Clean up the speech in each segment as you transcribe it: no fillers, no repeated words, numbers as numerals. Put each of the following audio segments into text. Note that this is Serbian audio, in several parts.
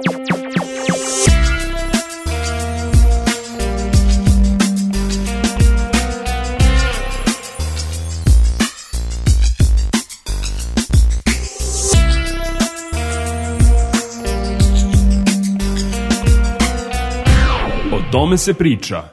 O tome se priča.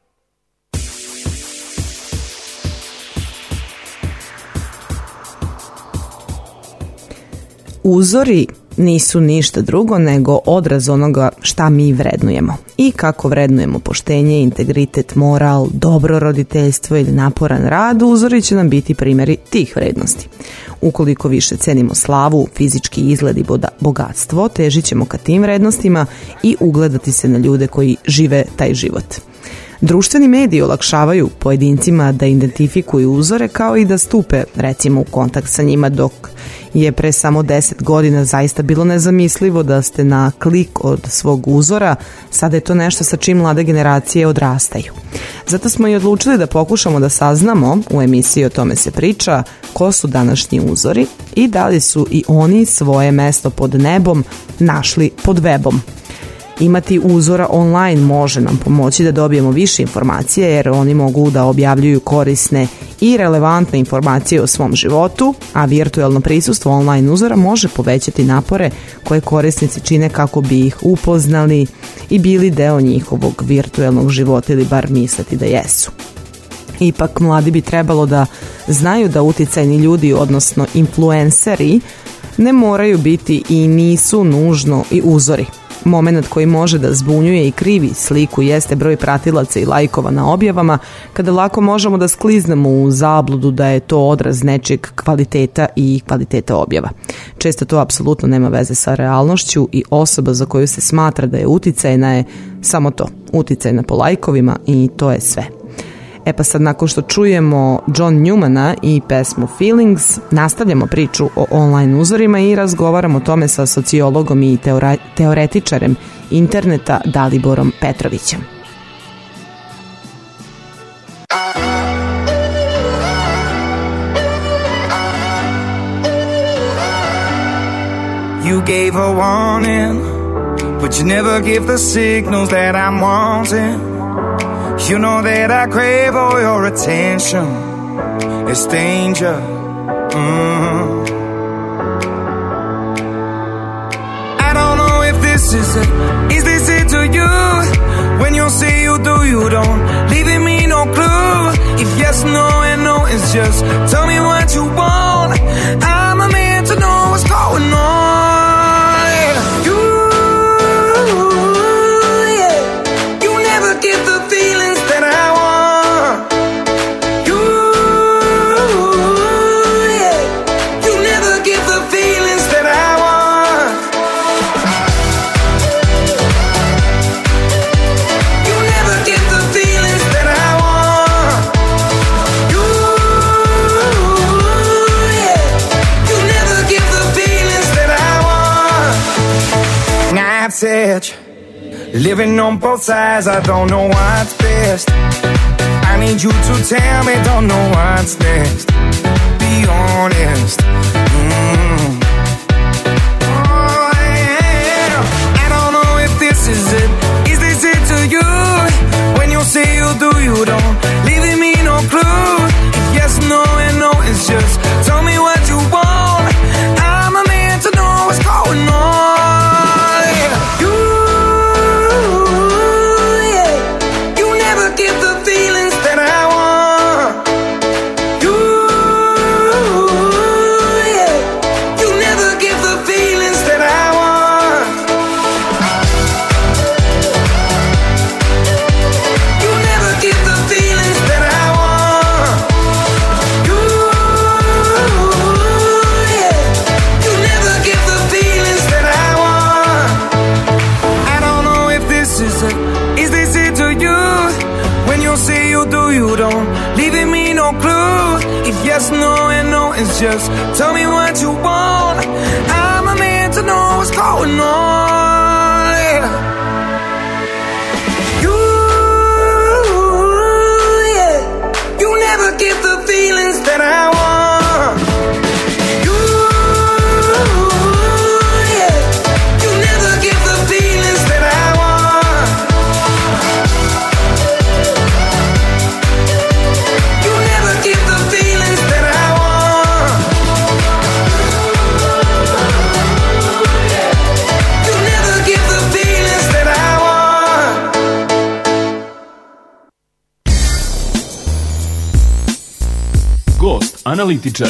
Uzori nisu ništa drugo nego odraz onoga šta mi vrednujemo i kako vrednujemo poštenje, integritet, moral, dobro roditeljstvo ili naporan rad. Uzori će nam biti primjeri tih vrednosti. Ukoliko više cenimo slavu, fizički izgled i bogatstvo, težit ćemo ka tim vrednostima i ugledati se na ljude koji žive taj život. Društveni mediji olakšavaju pojedincima da identifikuju uzore kao i da stupe recimo u kontakt sa njima, dok je pre samo 10 godina zaista bilo nezamislivo da ste na klik od svog uzora. Sada je to nešto sa čim mlade generacije odrastaju. Zato smo i odlučili da pokušamo da saznamo u emisiji O tome se priča ko su današnji uzori i da li su i oni svoje mesto pod nebom našli pod webom. Imati uzora online može nam pomoći da dobijemo više informacije, jer oni mogu da objavljuju korisne i relevantne informacije o svom životu, a virtualno prisustvo online uzora može povećati napore koje korisnici čine kako bi ih upoznali i bili deo njihovog virtualnog života ili bar misliti da jesu. Ipak mladi bi trebalo da znaju da uticajni ljudi, odnosno influenceri, ne moraju biti i nisu nužno i uzori. Moment koji može da zbunjuje i krivi sliku jeste broj pratilaca i lajkova na objavama, kada lako možemo da skliznemo u zabludu da je to odraz nečeg kvaliteta i kvaliteta objava. Često to apsolutno nema veze sa realnošću i osoba za koju se smatra da je uticajna je samo to, uticajna po lajkovima i to je sve. E pa sad, nakon što čujemo John Newmana i pesmu Feelings, nastavljamo priču o online uzorima i razgovaramo o tome sa sociologom i teoretičarem interneta Daliborom Petrovićem. You gave a warning, but you never give the signals that I'm wanting. You know that I crave all your attention. It's danger. I don't know if this is it. Is this it to you? When you say you do, you don't, leaving me no clue. If yes, no, and no is just tell me what you want. I'm a man to know what's going on. You never get the feelings that I want. You never get the feelings that I want. You never get the feelings that I want. You never get the feelings that I want. Knife's edge, living on both sides, I don't know what's best. I need you to tell me, don't know what's next. Be honest. Oh, yeah. I don't know if this is it. Is this it to you? When you say you do, you don't, leaving me no clue. If yes, no, and no is just tell me what you want. I'm a man to know what's going on. Get the feelings that I want. You never get the feelings that I want. You never get the feelings that I want. You never get the feelings that I want. I don't know if this is it. Is this it to you? When you say you do, you don't, leaving me no clue. If yes, no, and no is just tell me what you want. I'm a man to know what's going on. You never get the feelings that I want. You never get the analitičar.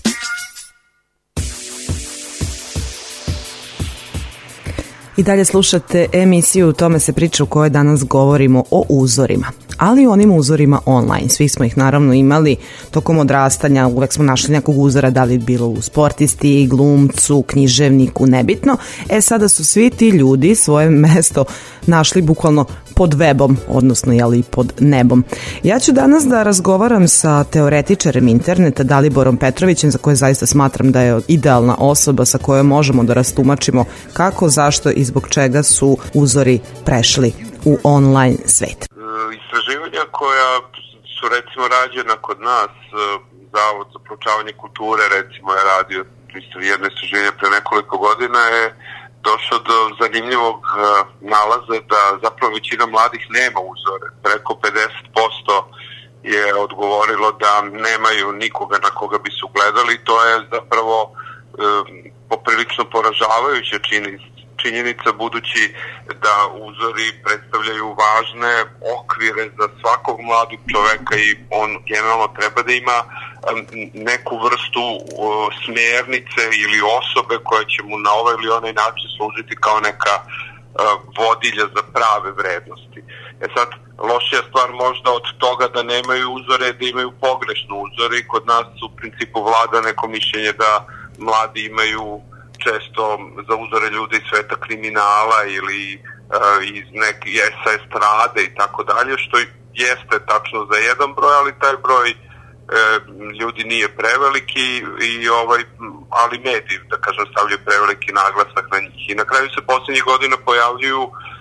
I dalje slušate emisiju O tome se priča u kojoj danas govorimo o uzorima, ali i onim uzorima online. Svi smo ih naravno imali tokom odrastanja, uvek smo našli nekog uzora, da li bilo u sportisti, glumcu, književniku, nebitno. Sada su svi ti ljudi svoje mesto našli bukvalno pod webom, odnosno pod nebom. Ja ću danas da razgovaram sa teoretičarem interneta Daliborom Petrovićem, za koje zaista smatram da je idealna osoba sa kojom možemo da rastumačimo kako, zašto i zbog čega su uzori prešli u online svet. Istraživanja koja su recimo rađena kod nas, Zavod za proučavanje kulture recimo je radio jedno istraživanje pre nekoliko godina, je došao do zanimljivog nalaza da zapravo većina mladih nema uzore. Preko 50% je odgovorilo da nemaju nikoga na koga bi se ugledali. To je zapravo poprilično poražavajuća činjenica, budući da uzori predstavljaju važne okvire za svakog mladog čoveka i on generalno treba da ima neku vrstu smjernice ili osobe koja će mu na ovaj ili onaj način služiti kao neka vodilja za prave vrednosti. Sad, lošija stvar možda od toga da nemaju uzore, da imaju pogrešne uzore i kod nas u principu vlada neko mišljenje da mladi imaju često za uzore ljude iz sveta kriminala ili iz neke estrade i tako dalje, što jeste tačno za jedan broj, ali taj broj ljudi nije preveliki ali mediji, da kažem, stavljaju preveliki naglasak na njih. I na kraju se posljednjih godina pojavljuju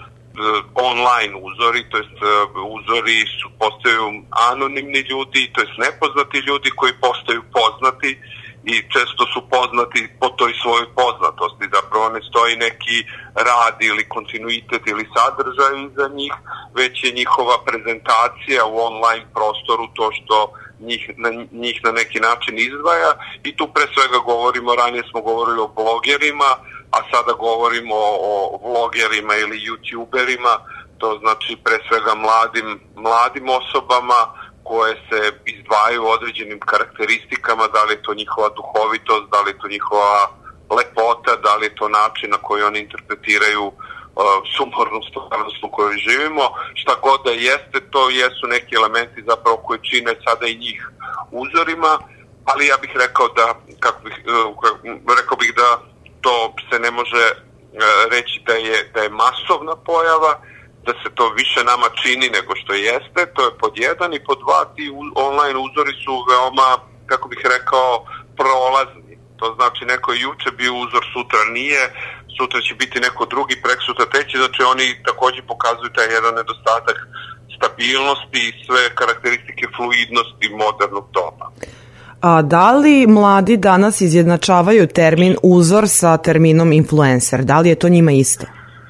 online uzori, to jest uzori postaju anonimni ljudi, to jest nepoznati ljudi koji postaju poznati i često su poznati po toj svojoj poznatosti. Zapravo ne stoji neki rad ili kontinuitet ili sadržaj iza njih, već je njihova prezentacija u online prostoru to što njih na neki način izdvaja. I tu pre svega govorimo, ranije smo govorili o blogerima, a sada govorimo o vlogerima ili youtuberima, to znači pre svega mladim osobama koje se izdvajaju određenim karakteristikama, da li je to njihova duhovitost, da li je to njihova lepota, da li je to način na koji oni interpretiraju sumornu stvarnost u kojoj živimo. Šta god da jeste, to jesu neki elementi zapravo koji čine sada i njih uzorima, ali ja bih rekao da, rekao bih da to se ne može reći da je masovna pojava, da se to više nama čini nego što jeste, to je pod jedan, i pod dva, ti online uzori su veoma, kako bih rekao, prolazni. To znači neko je juče bio uzor, sutra nije, sutra će biti neko drugi, preksutra treći, znači oni također pokazuju taj jedan nedostatak stabilnosti i sve karakteristike fluidnosti modernog doba. A da li mladi danas izjednačavaju termin uzor sa terminom influencer? Da li je to njima isto?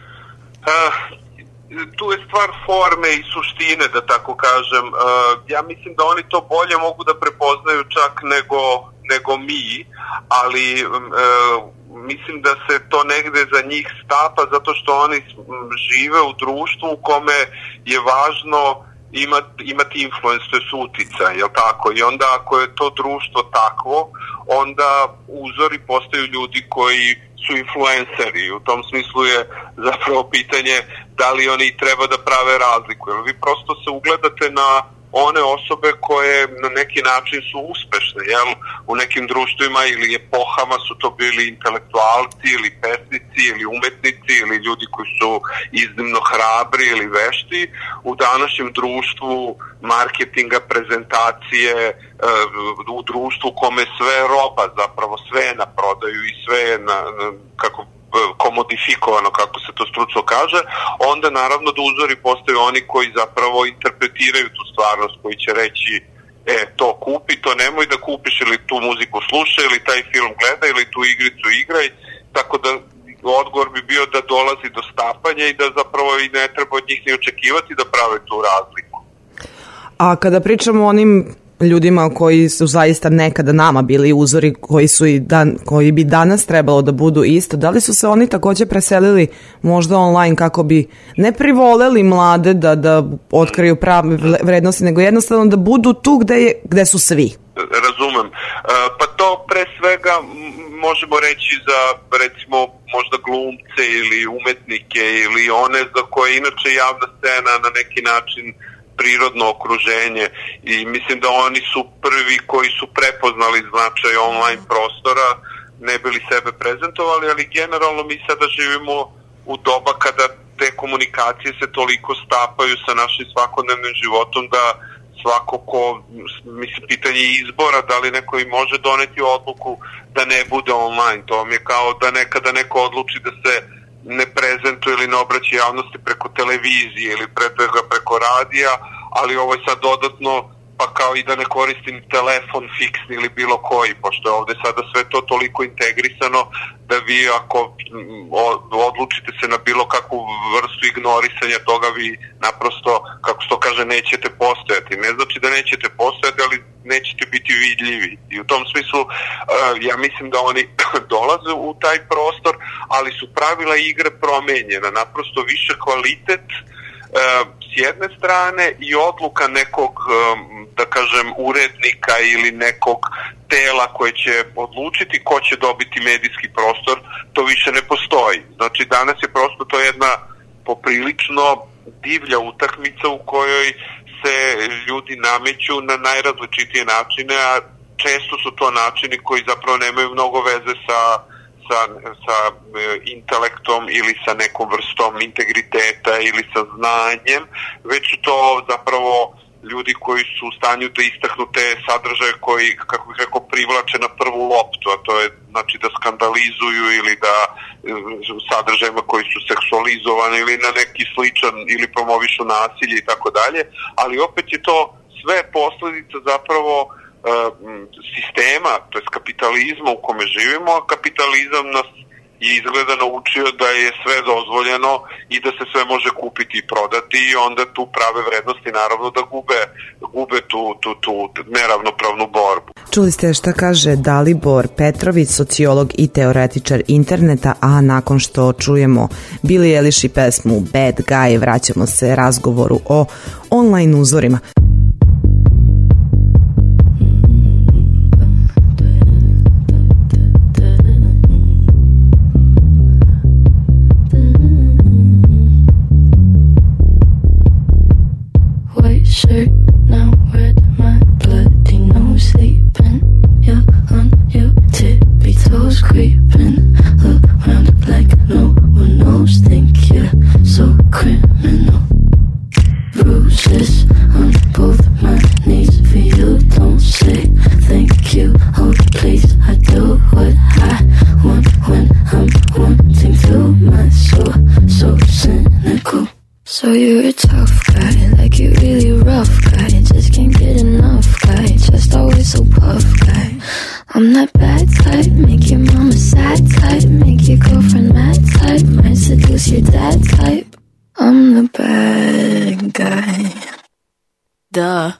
Tu je stvar forme i suštine, da tako kažem. Ja mislim da oni to bolje mogu da prepoznaju čak nego mi, ali mislim da se to negde za njih stapa zato što oni žive u društvu u kome je važno imati influence, to je uticaj, jel tako? I onda ako je to društvo takvo, onda uzori postaju ljudi koji su influenceri. U tom smislu je zapravo pitanje da li oni treba da prave razliku. Jer vi prosto se ugledate na one osobe koje na neki način su uspešne, jel? U nekim društvima ili epohama su to bili intelektualci ili pesnici ili umetnici ili ljudi koji su iznimno hrabri ili vešti. U današnjem društvu marketinga, prezentacije, u društvu kome sve roba, zapravo sve je na prodaju i sve je komodifikovano, kako se to stručno kaže, onda naravno da uzori postaju oni koji zapravo interpretiraju tu stvarnost, koji će reći to kupi, to nemoj da kupiš, ili tu muziku slušaj, ili taj film gledaj, ili tu igricu igraj, tako da odgovor bi bio da dolazi do stapanja i da zapravo i ne treba od njih ni očekivati da prave tu razliku. A kada pričamo o onim ljudima koji su zaista nekada nama bili uzori, koji bi danas trebalo da budu isto, da li su se oni također preselili možda online kako bi ne privoleli mlade da otkriju prave vrednosti, nego jednostavno da budu tu gde su svi? Razumem. Pa to pre svega možemo reći za, recimo, možda glumce ili umetnike ili one za koje inače javna scena na neki način prirodno okruženje, i mislim da oni su prvi koji su prepoznali značaj online prostora, ne bili sebe prezentovali, ali generalno mi sada živimo u doba kada te komunikacije se toliko stapaju sa našim svakodnevnim životom da svako ko, mislim, pitanje izbora, da li neko i može doneti odluku da ne bude online. To mi je kao da nekada neko odluči da se ne prezentuje ili ne obraća javnosti preko televizije ili preko radija, ali ovo je sad dodatno, pa kao i da ne koristim telefon fiksni ili bilo koji, pošto je ovde sada sve to toliko integrisano da vi ako odlučite se na bilo kakvu vrstu ignorisanja toga, vi naprosto, kako se to kaže, nećete postojati. Ne znači da nećete postojati, ali nećete biti vidljivi. I u tom smislu ja mislim da oni dolaze u taj prostor, ali su pravila igre promenjena. Naprosto više kvalitet s jedne strane i odluka nekog, da kažem, urednika ili nekog tela koje će odlučiti ko će dobiti medijski prostor, to više ne postoji. Znači danas je prosto to jedna poprilično divlja utakmica u kojoj se ljudi nameću na najrazličitije načine, a često su to načini koji zapravo nemaju mnogo veze sa intelektom ili sa nekom vrstom integriteta ili sa znanjem, već su to zapravo ljudi koji su u stanju da istaknu te sadržaje koji, kako bih rekao, privlače na prvu loptu, a to je znači da skandalizuju ili da sadržajima koji su seksualizovani ili na neki sličan ili promovišu nasilje i tako dalje, ali opet je to sve posledica zapravo sistema, to je kapitalizma u kome živimo, a kapitalizam nas je izgleda naučio da je sve dozvoljeno i da se sve može kupiti i prodati, i onda tu prave vrednosti naravno da gube tu neravnopravnu borbu. Čuli ste šta kaže Dalibor Petrović, sociolog i teoretičar interneta, a nakon što čujemo Billie Eilish i pesmu Bad Guy, vraćamo se razgovoru o online uzorima. Now red, my bloody nose sleeping. You're on your tippy toes creeping around like no one knows. Think you're so criminal. Bruises on both my knees for you. Don't say thank you. Oh please, I do what I want when I'm wanting to. My soul so cynical. So you're a tough guy, like you really rough guy. Just can't get enough guy, just always so puff guy. I'm that bad type, make your mama sad type, make your girlfriend mad type, might seduce your dad type. I'm the bad guy. Duh.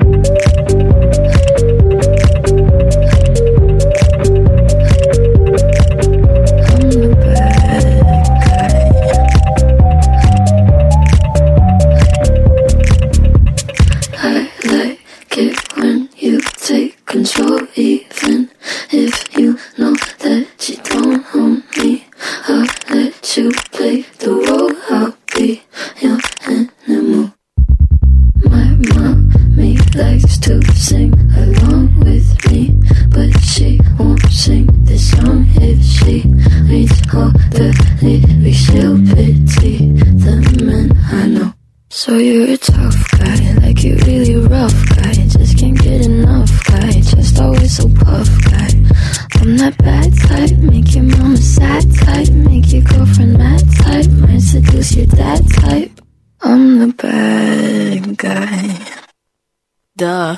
Control, even if you know that you don't own me. I'll let you play the role, I'll be your animal. My mommy likes to sing along with me, but she won't sing this song if she reads all the lyrics. She'll pity the men I know. So you're a tough guy, like you really rough guy. Just can't get enough guy, just always so puff guy. I'm that bad type, make your mama sad type, make your girlfriend mad type, might seduce your dad type. I'm the bad guy. Duh.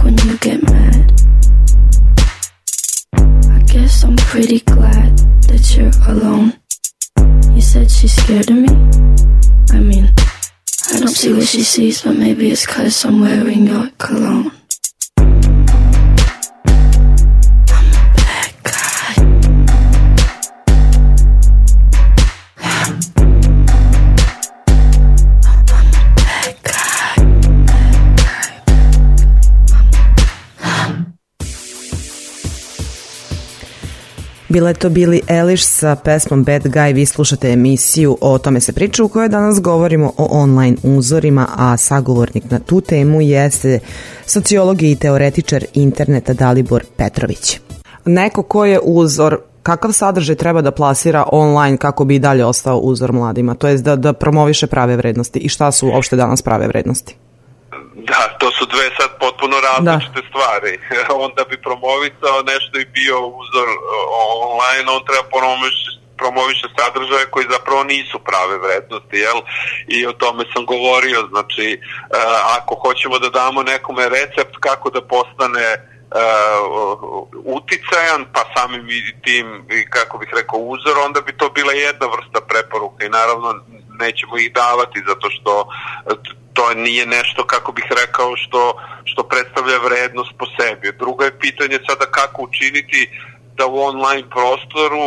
when you get mad. I guess I'm pretty glad that you're alone. You said she's scared of me? I mean, I don't see what she sees, but maybe it's 'cause I'm wearing your cologne. Bila je to Billie Eilish sa pesmom Bad Guy. Vi slušate emisiju O tome se priča, u kojoj danas govorimo o online uzorima, a sagovornik na tu temu jeste sociolog i teoretičar interneta Dalibor Petrović. Neko ko je uzor, kakav sadržaj treba da plasira online kako bi i dalje ostao uzor mladima, to je da promoviše prave vrednosti, i šta su uopšte danas prave vrednosti? Da, to su dve sad potpuno različite stvari. On da bi promovicao nešto i bio uzor online, on treba promoviše sadržaje koji zapravo nisu prave vrednosti, jel? I o tome sam govorio, znači ako hoćemo da damo nekome recept kako da postane uticajan, pa samim tim, kako bih rekao, uzor, onda bi to bila jedna vrsta preporuka i naravno nećemo ih davati zato što to nije nešto, kako bih rekao, što predstavlja vrednost po sebi. Drugo je pitanje sada kako učiniti da u online prostoru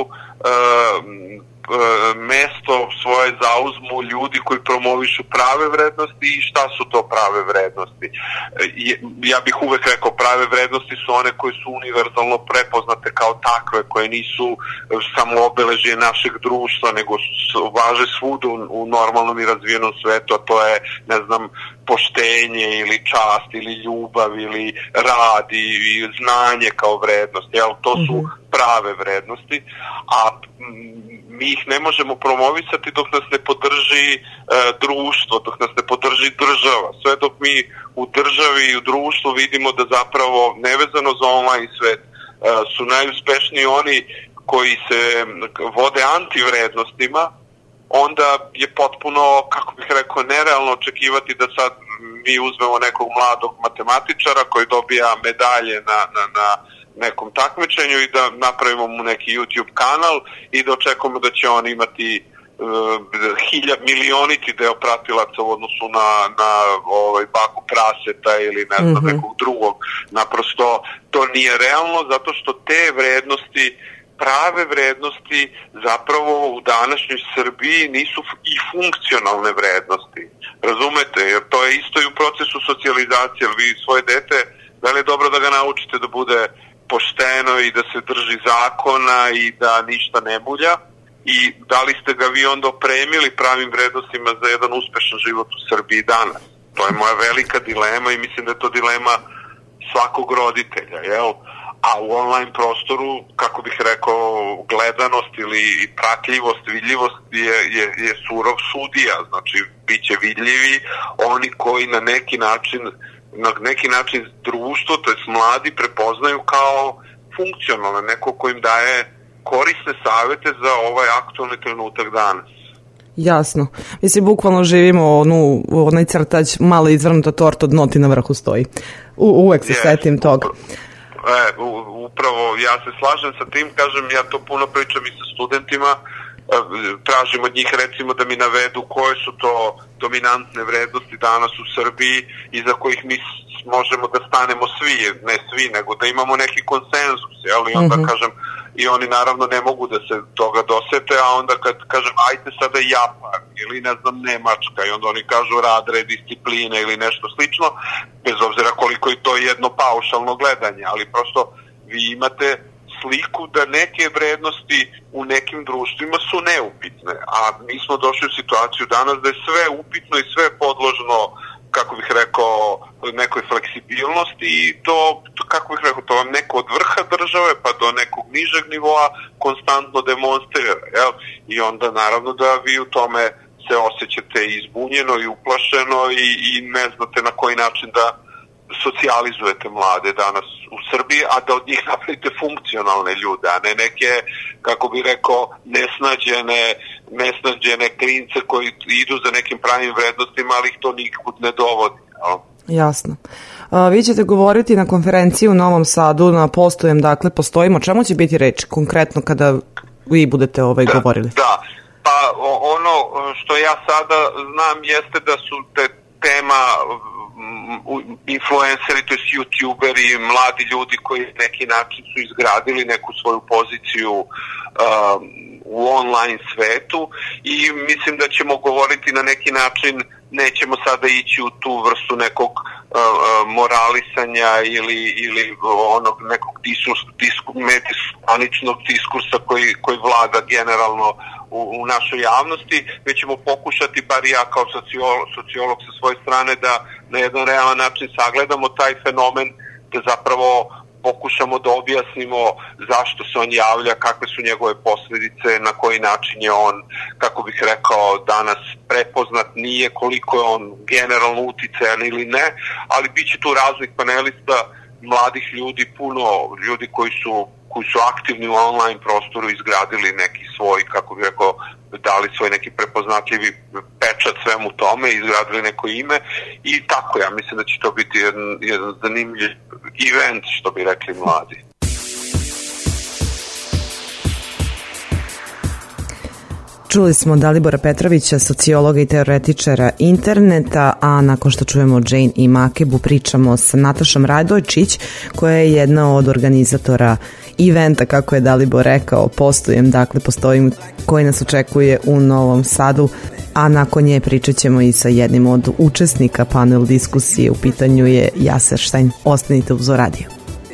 mesto svoje zauzmu ljudi koji promovišu prave vrednosti i šta su to prave vrednosti. Ja bih uvek rekao prave vrednosti su one koje su univerzalno prepoznate kao takve, koje nisu samo obeležje našeg društva, nego važe svuda u normalnom i razvijenom svetu, a to je, ne znam, poštenje ili čast ili ljubav ili rad i znanje kao vrednost. Jel? To su prave vrednosti, a mi ih ne možemo promovisati dok nas ne podrži društvo, dok nas ne podrži država. Sve dok mi u državi i u društvu vidimo da zapravo, nevezano za online svet, su najuspešniji oni koji se vode antivrednostima, onda je potpuno, kako bih rekao, nerealno očekivati da sad mi uzmemo nekog mladog matematičara koji dobija medalje na nekom takmičenju i da napravimo mu neki YouTube kanal i da očekujemo da će on imati milioniti deo pratilaca u odnosu na baku praseta ili ne znam, nekog drugog. Naprosto to nije realno, zato što te vrednosti, prave vrednosti, zapravo u današnjoj Srbiji nisu i funkcionalne vrednosti. Razumete? Jer to je isto i u procesu socijalizacije, jer vi svoje dete, da li je dobro da ga naučite da bude pošteno i da se drži zakona i da ništa ne mulja, i da li ste ga vi onda opremili pravim vrednostima za jedan uspešan život u Srbiji danas? To je moja velika dilema i mislim da je to dilema svakog roditelja, jel? A u online prostoru, kako bih rekao, gledanost ili pratljivost, vidljivost je surov sudija. Znači, bit će vidljivi oni koji na neki način društvo, to jest mladi, prepoznaju kao funkcionalno, neko ko im daje korisne savete za ovaj aktualni trenutak danas. Jasno. Mislim, bukvalno živimo onaj crtač, malo izvrnuta torta, dno ti na vrhu stoji. Uvek se setim toga. Upravo, ja se slažem sa tim, kažem, ja to puno pričam i sa studentima, tražim od njih recimo da mi navedu koje su to dominantne vrednosti danas u Srbiji iza kojih mi možemo da stanemo svi, ne svi, nego da imamo neki konsenzus, jel? I onda kažem, i oni naravno ne mogu da se toga dosete, a onda kad kažem ajte sada Japan ili ne znam Nemačka, i onda oni kažu rad, red, disciplina ili nešto slično, bez obzira koliko je to jedno paušalno gledanje, ali prosto vi imate sliku da neke vrednosti u nekim društvima su neupitne, a mi smo došli u situaciju danas da je sve upitno i sve podložno, kako bih rekao, nekoj fleksibilnosti, i to, kako bih rekao, to vam neko od vrha države pa do nekog nižeg nivoa konstantno demonstrira, jel? I onda naravno da vi u tome se osjećate izbunjeno i uplašeno i ne znate na koji način da socijalizujete mlade danas u Srbiji, a da od njih napravite funkcionalne ljude, a ne neke, kako bih rekao, nesnađene klince koji idu za nekim pravim vrednostima, ali ih to nikud ne dovodi. No? Jasno. Vi ćete govoriti na konferenciji u Novom Sadu na Postojem, dakle postojimo. Čemu će biti reč konkretno kada vi budete govorili? Da, pa ono što ja sada znam jeste da su tema influenceri, to je youtuberi, mladi ljudi koji neki način su izgradili neku svoju poziciju u online svetu i mislim da ćemo govoriti na neki način, nećemo sada ići u tu vrstu nekog moralisanja ili onog nekog medijskog diskursa koji vlada generalno u našoj javnosti, već ćemo pokušati, bar ja kao sociolog sa svoje strane, da na jedan realan način sagledamo taj fenomen, da zapravo pokušamo da objasnimo zašto se on javlja, kakve su njegove posljedice, na koji način je on, kako bih rekao, danas prepoznat, nije, koliko je on generalno uticajan ili ne, ali bit će tu raznih panelista, mladih ljudi, puno ljudi koji su aktivni u online prostoru, izgradili neki svoj, kako bih rekao, dali svoj neki prepoznatljivi pečat svemu tome, izgradili neko ime i tako, ja mislim da će to biti jedan zanimljiv event, što bi rekli mladi. Čuli smo Dalibora Petrovića, sociologa i teoretičara interneta, a nakon što čujemo Jane i Makebu pričamo sa Natašom Radojčić, koja je jedna od organizatora eventa, kako je Dalibor rekao, Postojem, dakle postojim, koji nas očekuje u Novom Sadu, a nakon nje pričat ćemo i sa jednim od učesnika panel diskusije, u pitanju je Jaser Štajn. Ostanite uz Radio.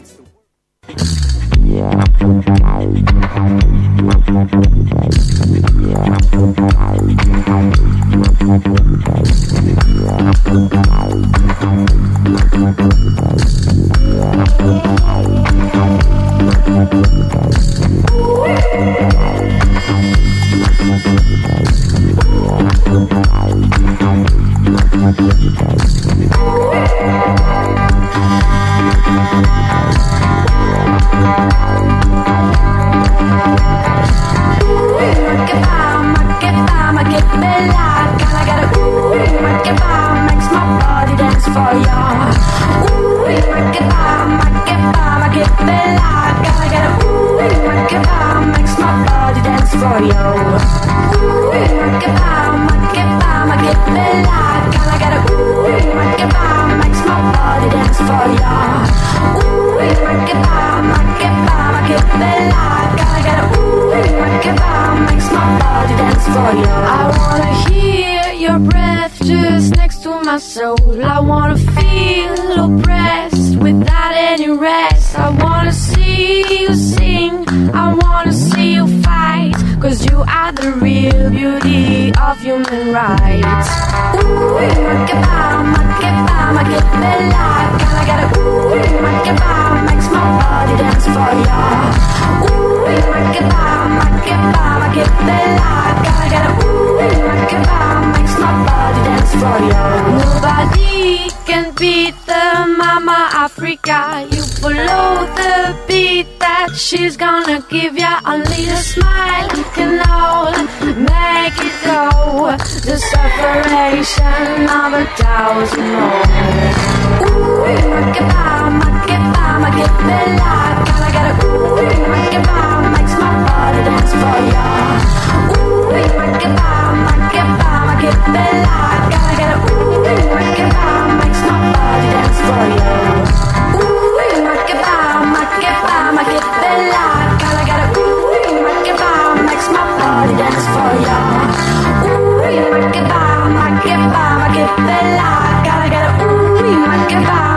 Nobody can beat the Mama Africa. You follow the beat that she's gonna give ya. Only a smile can all make it go. The separation of 1,000 more. Ooh, makeba, makeba, makebella. Can I get a ooh, makeba, makes my body dance for ya. Ooh, makeba, makeba, makebella. Can I get a ooh, makeba, makes my body dance for ya. Ooh, makeba, makeba, makebella. Can I get a ooh, makeba, makes my body dance for ya. Ooh, makeba, makeba, makebella. Can I get a ooh, makeba.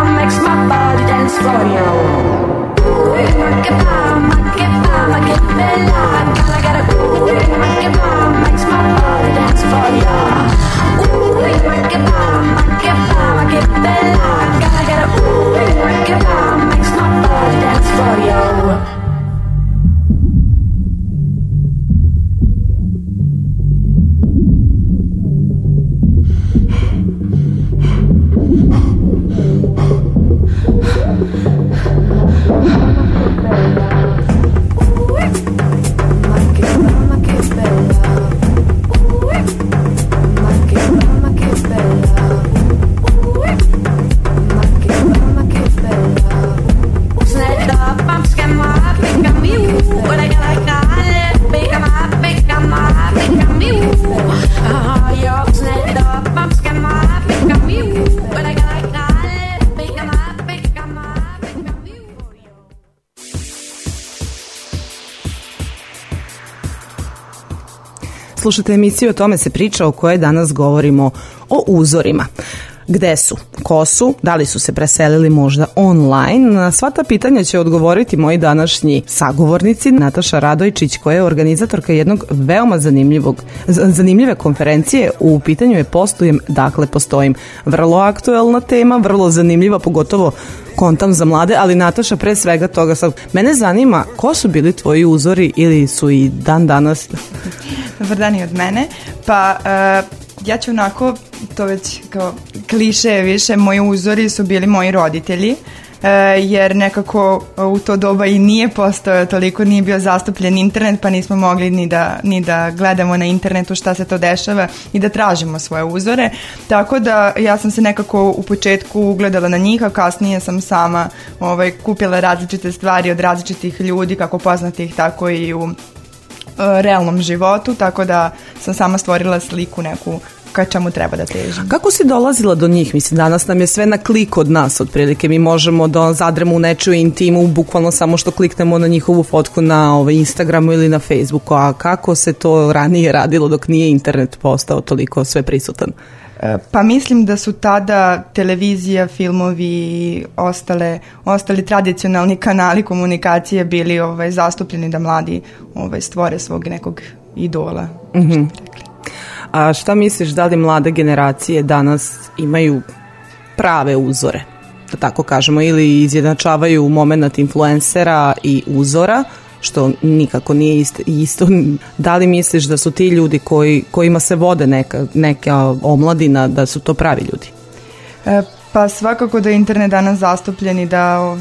Slušajte emisiju O tome se priča, o kojoj danas govorimo o uzorima. Gde su? Ko su? Da li su se preselili možda online? Na sva ta pitanja će odgovoriti moji današnji sagovornici. Nataša Radojčić, koja je organizatorka jednog veoma zanimljive konferencije. U pitanju je Postojem, dakle postojim. Vrlo aktuelna tema, vrlo zanimljiva, pogotovo kontam za mlade, ali Nataša, pre svega toga sad, mene zanima ko su bili tvoji uzori ili su i dan danas? Dobar dan i od mene. Pa ja ću onako, to već kao kliše više, moji uzori su bili moji roditelji, jer nekako u to doba i nije postojao toliko, nije bio zastupljen internet, pa nismo mogli ni da gledamo na internetu šta se to dešava i da tražimo svoje uzore. Tako da ja sam se nekako u početku ugledala na njih, a kasnije sam sama kupila različite stvari od različitih ljudi, kako poznatih, tako i u realnom životu, tako da sam sama stvorila sliku neku ka čemu treba da težim. Kako si dolazila do njih? Mislim, danas nam je sve na klik od nas, otprilike. Mi možemo da zadremo u nečiju intimu, bukvalno samo što kliknemo na njihovu fotku na Instagramu ili na Facebooku. A kako se to ranije radilo dok nije internet postao toliko sve prisutan? Pa mislim da su tada televizija, filmovi i ostali tradicionalni kanali komunikacije bili zastupljeni da mladi stvore svog nekog idola. Mm-hmm. A šta misliš, da li mlade generacije danas imaju prave uzore, da tako kažemo, ili izjednačavaju moment influencera i uzora, što nikako nije isto. Da li misliš da su ti ljudi kojima se vode neka omladina, da su to pravi ljudi? Pa svakako da je internet danas zastupljen i da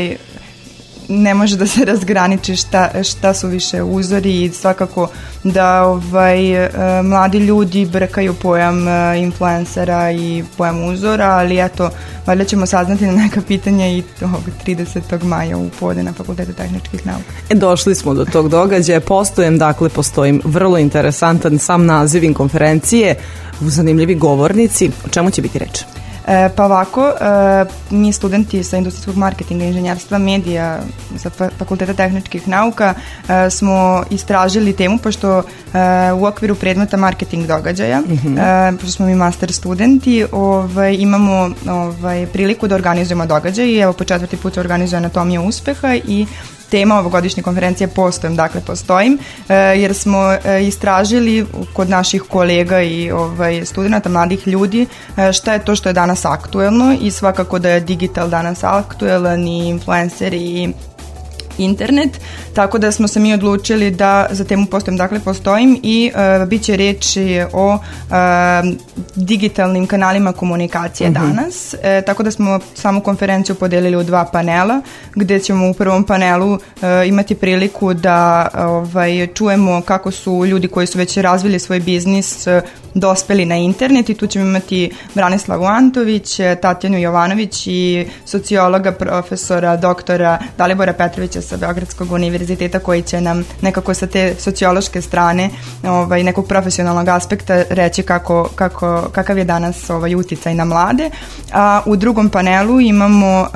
ne može da se razgraniči šta su više uzori i svakako da mladi ljudi brkaju pojam influencera i pojam uzora, ali eto, valjda ćemo saznati na neka pitanja i 30. maja u podne na Fakultetu tehničkih nauka. Došli smo do tog događaja. Postojem, dakle postojim. Vrlo interesantan sam naziv konferencije, zanimljivi govornici. O čemu će biti reč? Pa ovako, mi studenti sa industrijskog marketinga, inženjerstva, medija sa Fakulteta tehničkih nauka smo istražili temu, pošto u okviru predmeta marketing događaja, pošto smo mi master studenti, imamo priliku da organizujemo događaj i evo po 4. put se organizuje Anatomija uspeha i tema ovogodišnje konferencije Postojem, dakle postojim, jer smo istražili kod naših kolega i studenta, mladih ljudi, šta je to što je danas aktuelno i svakako da je digital danas aktuelan i influencer i internet, tako da smo se mi odlučili da za temu Postojem, dakle postojim i bit će reči o digitalnim kanalima komunikacije danas, tako da smo samu konferenciju podelili u 2 panela, gde ćemo u prvom panelu imati priliku da čujemo kako su ljudi koji su već razvili svoj biznis dospeli na internet i tu ćemo imati Branislavu Antović, Tatjanu Jovanović i sociologa, profesora, doktora Dalibora Petrovića sa Beogradskog univerziteta, koji će nam nekako sa te sociološke strane nekog profesionalnog aspekta reći kakav je danas uticaj na mlade. A u drugom panelu imamo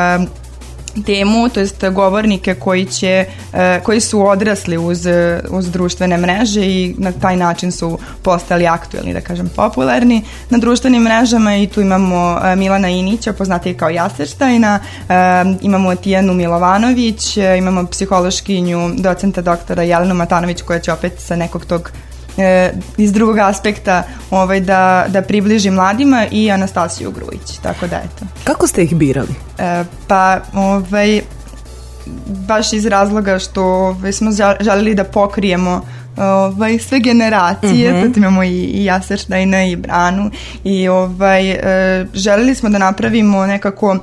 temu, to jest govornike koji su odrasli uz društvene mreže i na taj način su postali aktuelni, da kažem popularni na društvenim mrežama i tu imamo Milana Inića, poznatiji kao Jaserštajna, imamo Tijanu Milovanović, imamo psihološkinju docenta doktora Jelenu Matanović koja će opet sa nekog tog iz drugog aspekta da približi mladima i Anastasiju Grujić, tako da eto. Kako ste ih birali? Pa baš iz razloga što smo želeli da pokrijemo sve generacije, sad imamo i Jaserštajna i Branu i želeli smo da napravimo nekako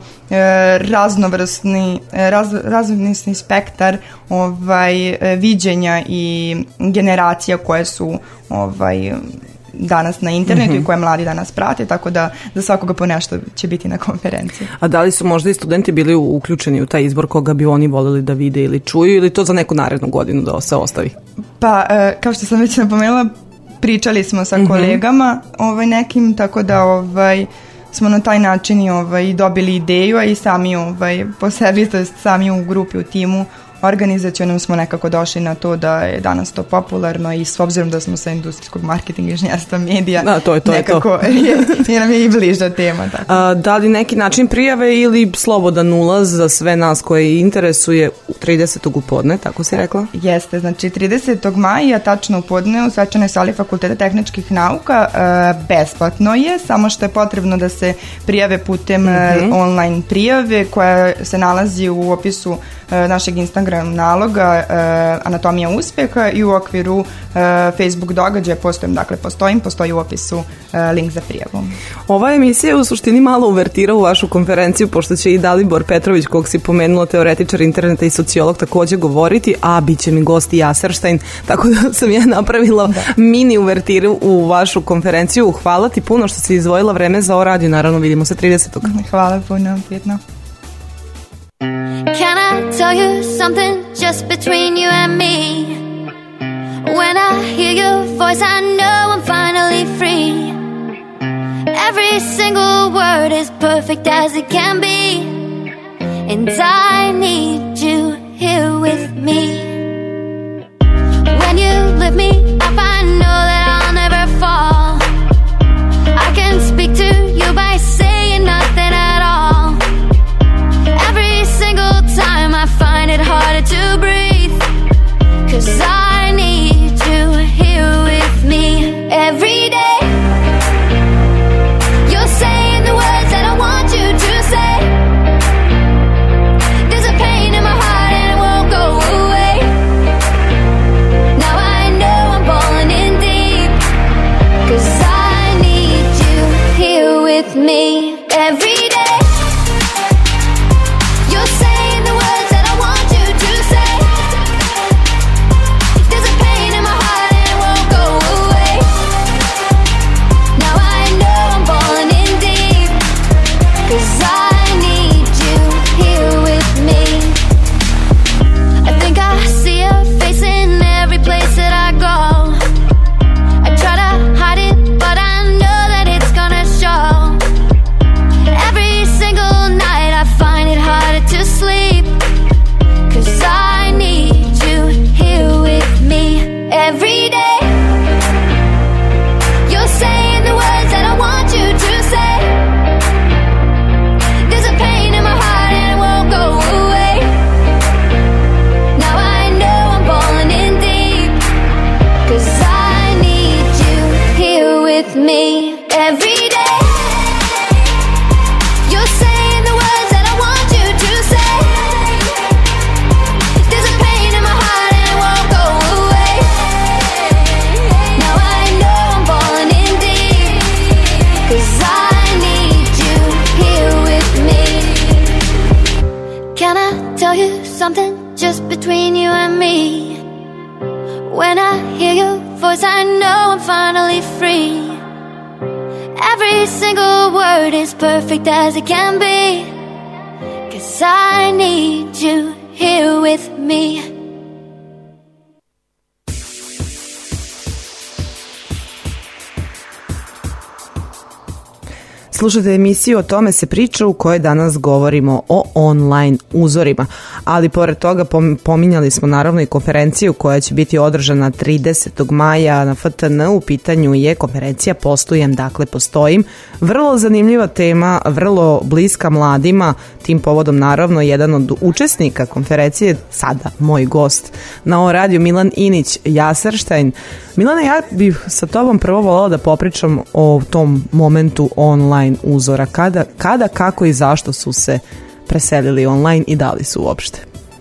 raznovrsni spektar viđenja i generacija koje su danas na internetu i koje mladi danas prate, tako da za svakoga po nešto će biti na konferenciji. A da li su možda i studenti bili uključeni u taj izbor koga bi oni voleli da vide ili čuju, ili to za neku narednu godinu da se ostavi? Pa, kao što sam već napomenula, pričali smo sa kolegama nekim, tako da smo na taj način i dobili ideju, a i sami po sebi, to jest sami u grupi, u timu, organizacionom smo nekako došli na to da je danas to popularno i s obzirom da smo sa industrijskog marketinga, inženjerstva, medija, nekako je nam je i bliža tema. Da li neki način prijave ili slobodan ulaz za sve nas koje interesuje 30. u podne, tako si rekla? Jeste, znači 30. maja, tačno u podne, u svečanoj sali Fakulteta tehničkih nauka, besplatno je, samo što je potrebno da se prijave putem online prijave koja se nalazi u opisu našeg Instagram naloga Anatomija uspeha i u okviru Facebook događaja postoji u opisu link za prijavu. Ova emisija je u suštini malo uvertira u vašu konferenciju, pošto će i Dalibor Petrović, kog si pomenula, teoretičar interneta i sociolog, takođe govoriti, a bit će mi gost i Jasarštajn, tako da sam ja napravila mini uvertiru u vašu konferenciju. Hvala ti puno što si izdvojila vreme za ovo radio, naravno vidimo se 30. Hvala puno, prijetno. Can I tell you something just between you and me? When I hear your voice, I know I'm finally free. Every single word is perfect as it can be, and I need you here with me. When you lift me up, I know that I'll never fall. I can speak to you by saying nothing at all. Every single time I find it harder to breathe, 'cause I need you here with me every day. You're saying the words that I want you to say. There's a pain in my heart and it won't go away. Now I know I'm falling in deep, 'cause I need you here with me every day. You're saying the words that I want you to say. There's a pain in my heart and it won't go away. Now I know I'm falling in deep, 'cause I need you here with me. I think I see your face in every place that I go. I try to hide it, but I know that it's gonna show. Every single night I find it harder to sleep, 'cause I need you here with me every day. You're saying the words that I want you to say. There's a pain in my heart and it won't go away. Now I know I'm falling in deep, 'cause I need you here with me every day. You're saying the words that I want you to say. There's a pain in my heart and it won't go away. Now I know I'm falling in deep, 'cause I need you here with me. Can I tell you something just between you and me? When I hear your voice, I know I'm finally free. Every single word is perfect as it can be, 'cause I need you here with me. Slušajte emisiju O tome se priča, u kojoj danas govorimo o online uzorima, ali pored toga pominjali smo naravno i konferenciju koja će biti održana 30. maja na FTN. U pitanju je konferencija Postojem, dakle postojim. Vrlo zanimljiva tema, vrlo bliska mladima. Tim povodom naravno jedan od učesnika konferencije, sada moj gost na ovo radiju, Milan Inić Jasarštajn. Milane, ja bih sa tobom prvo voljela da popričam o tom momentu online uzora. Kada, kako i zašto su se preselili online i da li su uopšte?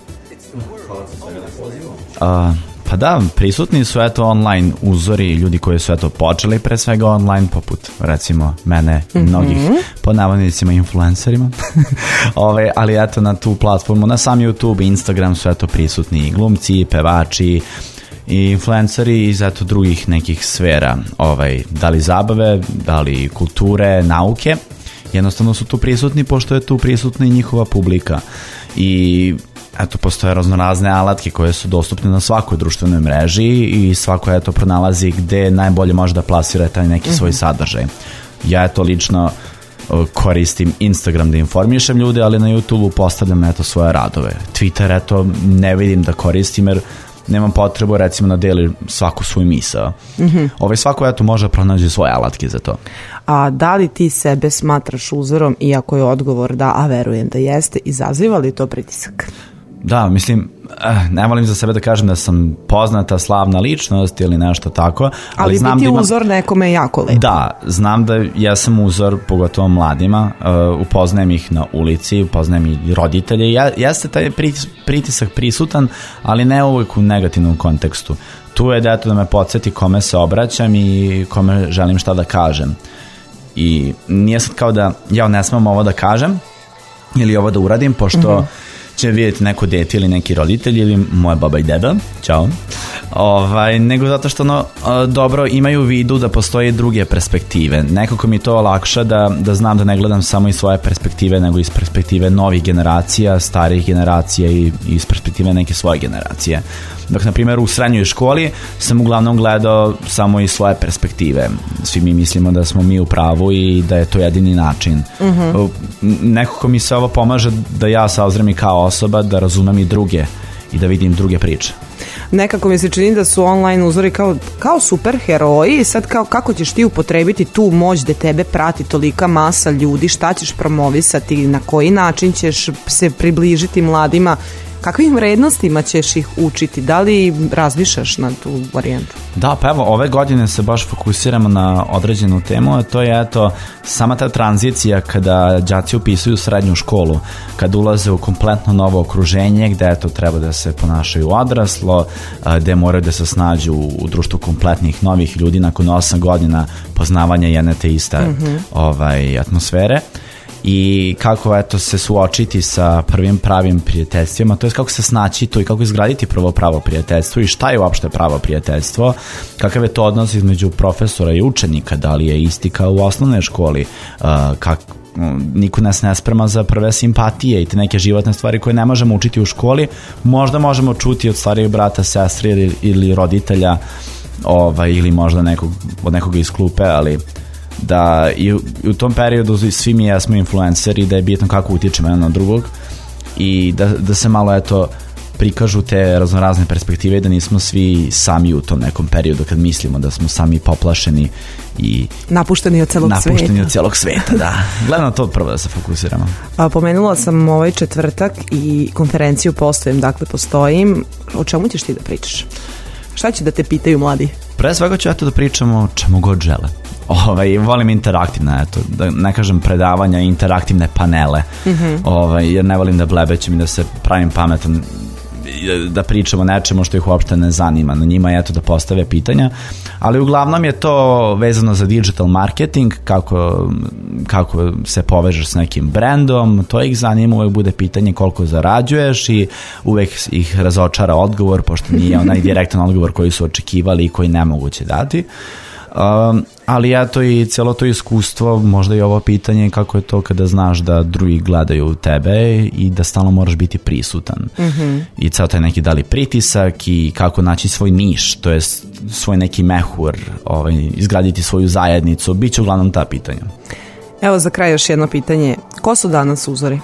Pa da, prisutni su eto online uzori, ljudi koji su eto počeli pre svega online, poput recimo mene i mnogih pod navodnicima influencerima. Ali eto na tu platformu, na sam YouTube, Instagram su eto prisutni i glumci, pevači i influenceri iz eto drugih nekih sfera, da li zabave, da li kulture, nauke. Jednostavno su tu prisutni pošto je tu prisutna i njihova publika. I eto, postoje raznorazne alatke koje su dostupne na svakoj društvenoj mreži i svako eto pronalazi gde najbolje može da plasira taj neki svoj sadržaj. Ja eto lično koristim Instagram da informišem ljude, ali na YouTubeu postavljam eto svoje radove. Twitter eto ne vidim da koristim jer nemam potrebu recimo da delim svaku svoju misao. Svako eto može pronaći svoje alatke za to. A da li ti sebe smatraš uzorom, iako je odgovor da, a verujem da jeste, izaziva li to pritisak? Da, mislim, ne volim za sebe da kažem da sam poznata, slavna ličnost ili nešto tako. Ali znam biti da uzor nekome je jako lepo. Da, znam da ja sam uzor, pogotovo mladima, upoznajem ih na ulici, upoznajem i roditelje. Jeste taj pritisak prisutan, ali ne uvijek u negativnom kontekstu. Tu je da me podsjeti kome se obraćam i kome želim šta da kažem. I nije sad kao da ja ne smem ovo da kažem ili ovo da uradim, pošto će vidjeti neko dete ili neki roditelj ili moja baba i deda, čao, nego zato što dobro imaju u vidu da postoje druge perspektive. Nekako mi to olakša da znam da ne gledam samo iz svoje perspektive, nego iz perspektive novih generacija, starih generacija i iz perspektive neke svoje generacije. Dok, na primjer, u srednjoj školi sam uglavnom gledao samo iz svoje perspektive. Svi mi mislimo da smo mi u pravu i da je to jedini način. Nekako mi se ovo pomaže da ja sazrem i kao osoba, da razumem i druge i da vidim druge priče. Nekako mi se čini da su online uzori kao superheroji i sad kako ćeš ti upotrebiti tu moć da tebe prati tolika masa ljudi, šta ćeš promovisati, na koji način ćeš se približiti mladima, kakvim vrednostima ćeš ih učiti, da li razmišljaš na tu varijantu? Da, pa evo, ove godine se baš fokusiramo na određenu temu, a to je sama ta tranzicija kada đaci upisuju srednju školu, kada ulaze u kompletno novo okruženje gde treba da se ponašaju odraslo, gde moraju da se snađu u društvu kompletnih novih ljudi nakon 8 godina poznavanja jedne te iste atmosfere. I kako se suočiti sa prvim pravim prijateljstvima, to je kako se snaći tu i kako izgraditi prvo pravo prijateljstvo i šta je uopšte pravo prijateljstvo, kakav je to odnos između profesora i učenika, da li je isti kao u osnovnoj školi, niko nas ne sprema za prve simpatije i te neke životne stvari koje ne možemo učiti u školi, možda možemo čuti od starijeg brata, sestre ili roditelja ili možda od nekoga iz klupe, ali da i u tom periodu svi mi jesmo influenceri, da je bitno kako utičemo jedan na drugog i da se malo prikažu te raznorazne perspektive i da nismo svi sami u tom nekom periodu kad mislimo da smo sami poplašeni i napušteni od celog sveta. Da. Gledam to prvo da se fokusiramo. Pomenula sam ovaj četvrtak i konferenciju Postojim. O čemu ćeš ti da pričaš? Šta će da te pitaju mladi? Pre svega ću da pričamo o čemu god žele. Volim interaktivne, da ne kažem predavanja, interaktivne panele, jer ne volim da blebećem i da se pravim pametan, da pričamo o nečemu što ih uopšte ne zanima. Na njima je da postave pitanja, ali uglavnom je to vezano za digital marketing, kako se povežeš s nekim brendom, to ih zanima, uvek bude pitanje koliko zarađuješ i uvek ih razočara odgovor, pošto nije onaj direktan odgovor koji su očekivali i koji nemoguće dati. Ali i cijelo to iskustvo, možda i ovo pitanje kako je to kada znaš da drugi gledaju tebe i da stalno moraš biti prisutan. I cijelo taj neki da li pritisak i kako naći svoj niš, to je svoj neki mehur, izgraditi svoju zajednicu, bit će uglavnom ta pitanja. Evo za kraj još jedno pitanje, ko su danas uzori?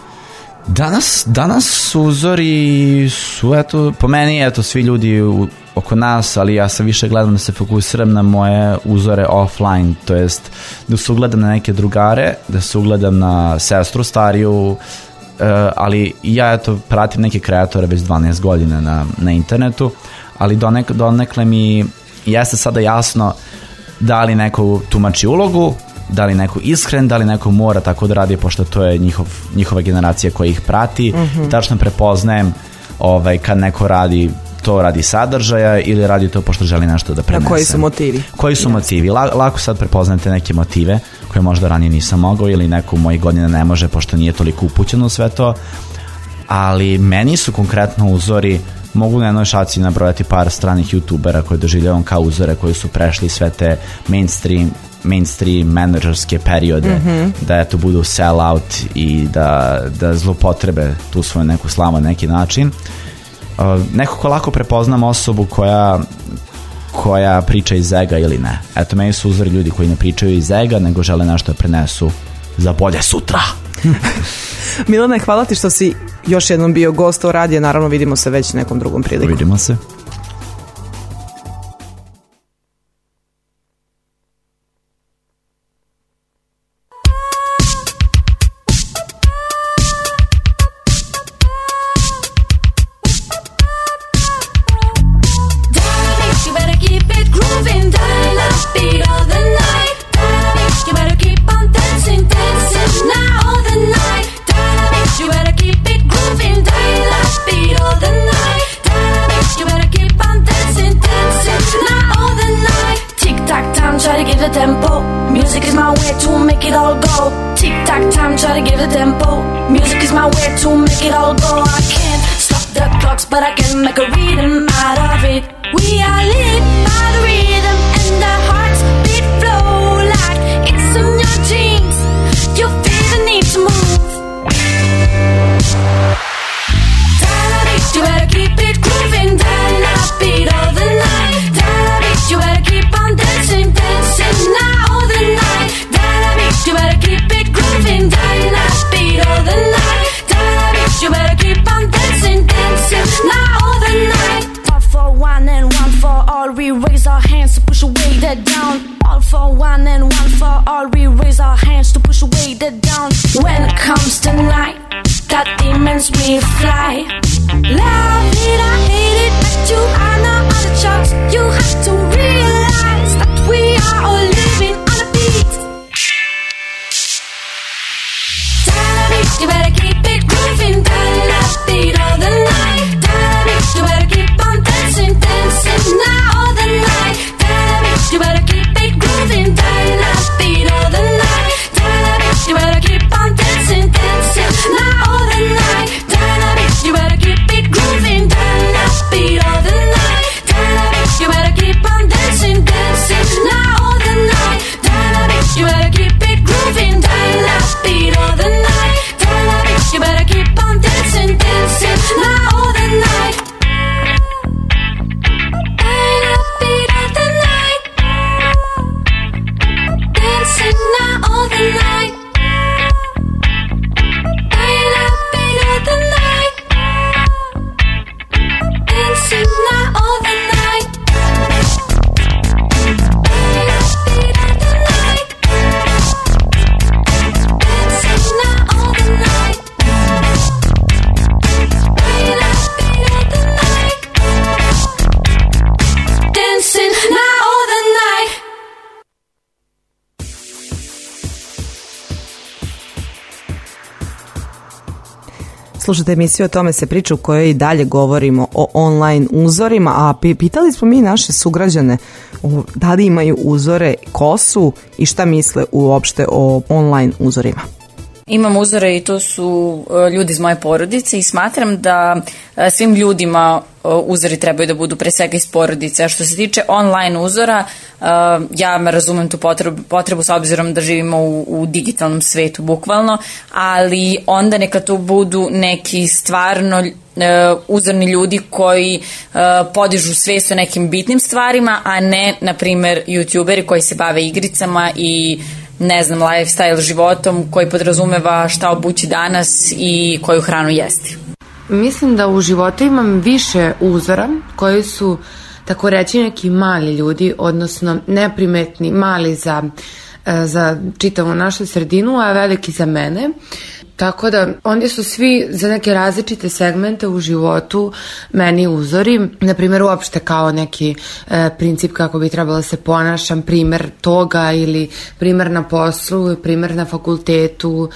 Danas uzori su, po meni, svi ljudi oko nas, ali ja se više gledam da se fokusiram na moje uzore offline, to jest da se ugledam na neke drugare, da se ugledam na sestru stariju, ali ja pratim neke kreatore već 12 godina na internetu, ali donekle mi jeste sada jasno da li neko tumači ulogu, da li neko iskren, da li neko mora tako da radi, pošto to je njihova generacija koja ih prati. Tačno prepoznajem kad neko radi sadržaja ili radi to pošto želi nešto da prenese. Koji su motivi? Lako sad prepoznate neke motive koje možda ranije nisam mogao ili neko u mojih godina ne može pošto nije toliko upućeno u sve to, ali meni su konkretno uzori, mogu na jednoj šaci nabrojati par stranih youtubera koje doživljavam kao uzore, koji su prešli sve te mainstream menadžerske periode, da budu sell out i da zloupotrebe tu svoju neku slavu na neki način. Nekako lako prepoznam osobu koja priča iz ega ili ne. Meni su uzori ljudi koji ne pričaju iz ega, nego žele nešto da prenesu za bolje sutra. Milane, hvala ti što si još jednom bio gost o radiju. Naravno, vidimo se već nekom drugom prilikom. Vidimo se. But I can make a rhythm out of it. We are lit by the rhythm and the hearts beat flow like it's in your jeans. You feel the need to move. Da-da-beat, you better keep it grooving. Da-da-beat all the night. Da-da-beat, you better keep on dancing, dancing now all the night. Da-da-beat, you better keep it grooving. Da-da-beat all the night. Da-da-beat, you better keep on dancing, dancing now all the night. All for one and one for all, we raise our hands to push away the down. All for one and one for all, we raise our hands to push away the down. When it comes to night, that demons will fly. Love it, I hate it, but you are not on the charts. You have to realize that we are all living on a beat. Da-da-beat, you better keep it grooving. Da-da-beat all the night. Da-da-beat, you better keep on dancing, dancing now all the night. Da-da-beat, you better keep it grooving. Da-da-beat all the night. Da-da-beat, you better keep on dancing, dancing now all the night. Da-da-beat, you better keep it grooving. Da-da-beat all the night. Da-da-beat, you better keep on dancing, dancing now all the night. Da-da-beat, you better keep it grooving. Da-da-beat all the night. Da-da-beat, you better keep on dancing, dancing now all the night. Da-da-beat all the night. Dancing now all the night. Da-da-beat all the night. Dancing now all the night. Da-da-beat all the night. Dancing now all the night. Dancing now all the night. Slušajte emisiju O tome se priča u kojoj i dalje govorimo o online uzorima, a pitali smo mi naše sugrađane da li imaju uzore, ko su i šta misle uopšte o online uzorima. Imam uzore i to su ljudi iz moje porodice i smatram da svim ljudima uzori trebaju da budu pre svega iz porodice. A što se tiče online uzora, ja razumem tu potrebu s obzirom da živimo u digitalnom svetu bukvalno, ali onda neka to budu neki stvarno uzorni ljudi koji podižu svest o nekim bitnim stvarima, a ne, na primer, youtuberi koji se bave igricama i ne znam, lifestyle životom koji podrazumeva šta obući danas i koju hranu jesti. Mislim da u životu imam više uzora koji su, tako reći, neki mali ljudi, odnosno neprimetni, mali za čitavu našu sredinu, a veliki za mene. Tako da oni su svi za neke različite segmente u životu meni uzori, na primjer uopšte kao neki princip kako bi trebalo se ponašam, primer toga ili primer na poslu, primer na fakultetu,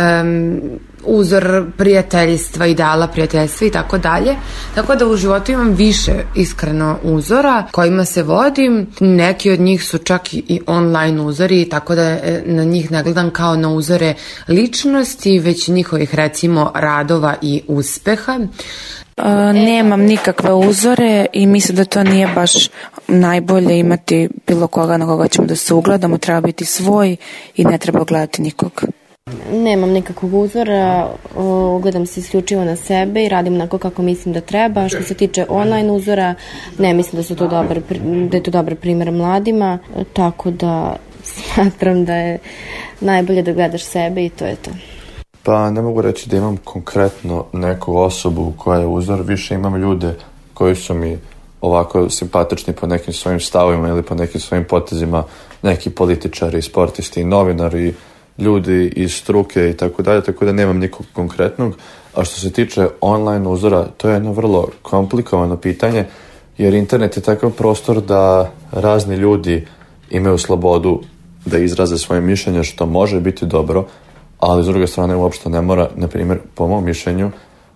uzor prijateljstva, ideala prijateljstva i tako dalje. Tako da u životu imam više iskreno uzora kojima se vodim. Neki od njih su čak i online uzori, tako da na njih ne gledam kao na uzore ličnosti, već njihovih recimo radova i uspeha. Nemam nikakve uzore i mislim da to nije baš najbolje imati bilo koga na koga ćemo da se ugledamo, treba biti svoj i ne treba gledati nikog. Nemam nikakvog uzora, ugledam se isključivo na sebe i radim onako kako mislim da treba. Što se tiče online uzora, ne mislim da je to dobar primjer mladima, tako da smatram da je najbolje da gledaš sebe i to je to. Pa ne mogu reći da imam konkretno neku osobu koja je uzor, više imam ljude koji su mi ovako simpatični po nekim svojim stavovima ili po nekim svojim potezima, neki političari, sportisti, novinari, ljudi iz struke i tako dalje, tako da nemam nikog konkretnog. A što se tiče online uzora, to je jedno vrlo komplikovano pitanje, jer internet je takav prostor da razni ljudi imaju slobodu da izraze svoje mišljenje, što može biti dobro, ali s druge strane uopšte ne mora. Na primjer, po mom mišljenju,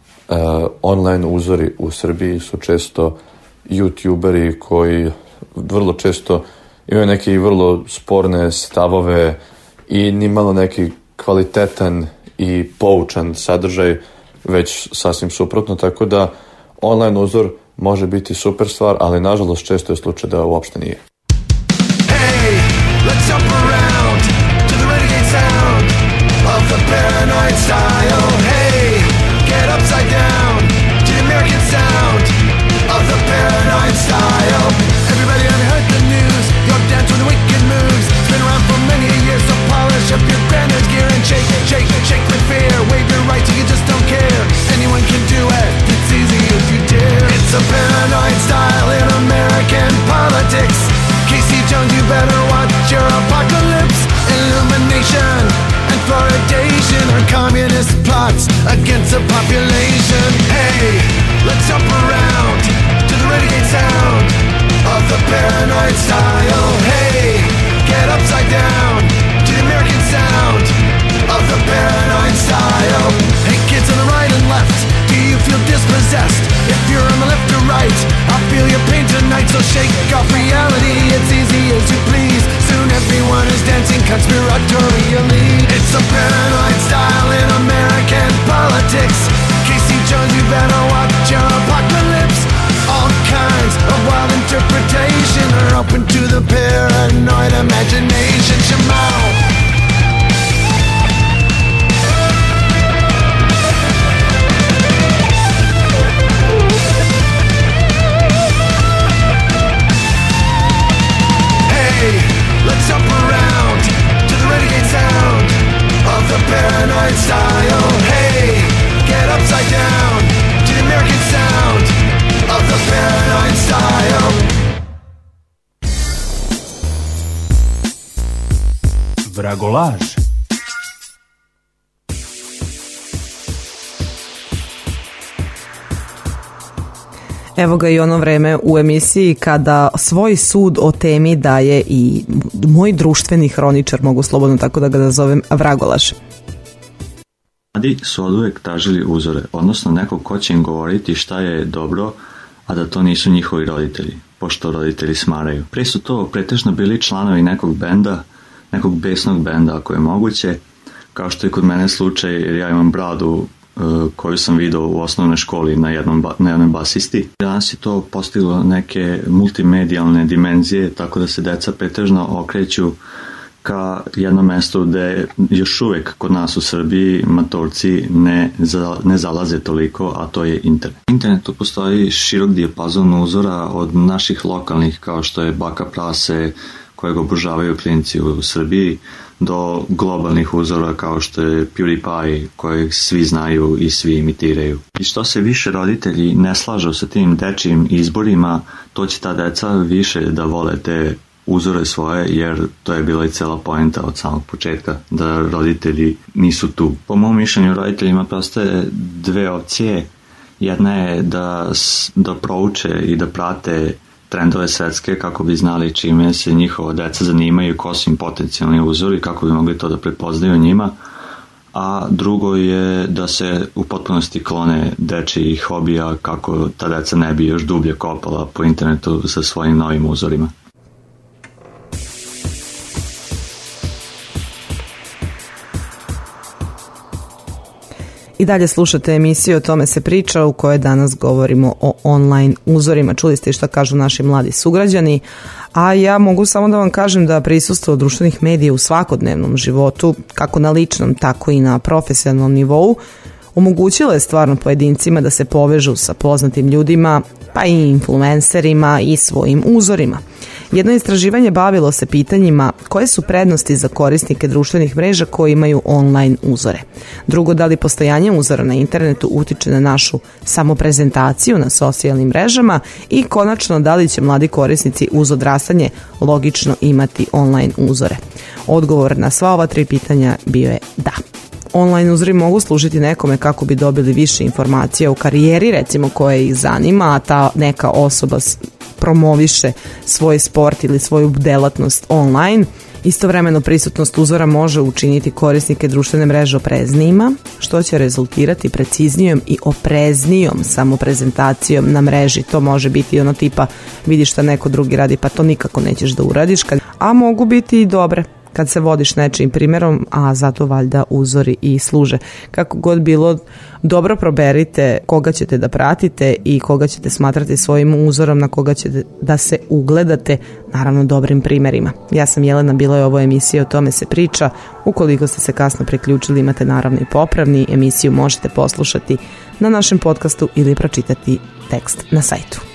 online uzori u Srbiji su često youtuberi koji vrlo često imaju neke vrlo sporne stavove i nimalo neki kvalitetan i poučan sadržaj, već sasvim suprotno, tako da online uzor može biti super stvar, ali nažalost često je slučaj da uopšte nije. Hey, let's jump around to the renegade sound of the paranoid style. Hey, get upside down to the American sound of the paranoid style. Everybody heard the news, you're down to the wicked moves. It's been around for many years, so polish up your granddad's gear and shake, shake, shake with fear. Wave your right till you just don't care. Anyone can do it, it's easy if you dare. It's a paranoid style in American politics. Casey Jones, you better watch your apocalypse. Illumination and fluoridation are communist plots against the population. Hey, let's jump around to the renegade sound of the paranoid style. Hey, get upside down to the American sound of the paranoid style. Hey, kids on the right and left, do you feel dispossessed? If you're on the left or right, I'll feel your pain tonight, so shake off reality, it's easy as you please. Soon everyone is dancing conspiratorially. It's a paranoid style in American politics. Casey Jones, you better watch your apocalypse. All kinds of wild interpretation are open to the paranoid imagination. Shemao. Let's jump around to the renegade sound of the paranoid style. Hey, get upside down to the American sound of the paranoid style. Vragolaž. Evo ga i ono vreme u emisiji kada svoj sud o temi daje i moj društveni hroničar, mogu slobodno tako da ga nazovem, Vragolaž. Mladi su oduvek tražili uzore, odnosno nekog ko će im govoriti šta je dobro, a da to nisu njihovi roditelji, pošto roditelji smaraju. Pre su to pretežno bili članovi nekog benda, nekog besnog benda ako je moguće, kao što je kod mene slučaj jer ja imam bradu koju sam vidio u osnovnoj školi na jednom basisti. Danas je to postiglo neke multimedijalne dimenzije, tako da se deca pretežno okreću ka jednom mestu gde još uvek kod nas u Srbiji matorci ne zalaze toliko, a to je internet. U internetu postoji širok dijapazon uzora od naših lokalnih kao što je Baka Prase kojeg obožavaju klinci u Srbiji, do globalnih uzora kao što je PewDiePie kojeg svi znaju i svi imitiraju. I što se više roditelji ne slažu sa tim dečijim izborima, to će ta deca više da vole te uzore svoje, jer to je bila i cela poenta od samog početka, da roditelji nisu tu. Po mom mišljenju roditeljima postoje dve opcije. Jedna je da prouče i da prate trendove svetske kako bi znali čime se njihova deca zanimaju, ko su im potencijalni uzori, kako bi mogli to da prepoznaju njima, a drugo je da se u potpunosti klone dečijih hobija kako ta deca ne bi još dublje kopala po internetu sa svojim novim uzorima. I dalje slušate emisiju O tome se priča u kojoj danas govorimo o online uzorima. Čuli ste šta kažu naši mladi sugrađani, a ja mogu samo da vam kažem da prisustvo društvenih medija u svakodnevnom životu, kako na ličnom, tako i na profesionalnom nivou, omogućilo je stvarno pojedincima da se povežu sa poznatim ljudima, pa i influencerima i svojim uzorima. Jedno istraživanje bavilo se pitanjima koje su prednosti za korisnike društvenih mreža koji imaju online uzore. Drugo, da li postojanje uzora na internetu utiče na našu samoprezentaciju na socijalnim mrežama i konačno da li će mladi korisnici uz odrastanje logično imati online uzore. Odgovor na sva ova 3 pitanja bio je da. Online uzori mogu služiti nekome kako bi dobili više informacija o karijeri, recimo koja ih zanima, a ta neka osoba promoviše svoj sport ili svoju delatnost online. Istovremeno prisutnost uzora može učiniti korisnike društvene mreže opreznijima, što će rezultirati preciznijom i opreznijom samoprezentacijom na mreži. To može biti ono tipa vidiš šta neko drugi radi pa to nikako nećeš da uradiš, a mogu biti i dobre kad se vodiš nečijim primjerom, a zato valjda uzori i služe. Kako god bilo, dobro proberite koga ćete da pratite i koga ćete smatrati svojim uzorom, na koga ćete da se ugledate, naravno dobrim primjerima. Ja sam Jelena, bila je ovo emisija O tome se priča. Ukoliko ste se kasno priključili, imate naravno i popravni, emisiju možete poslušati na našem podcastu ili pročitati tekst na sajtu.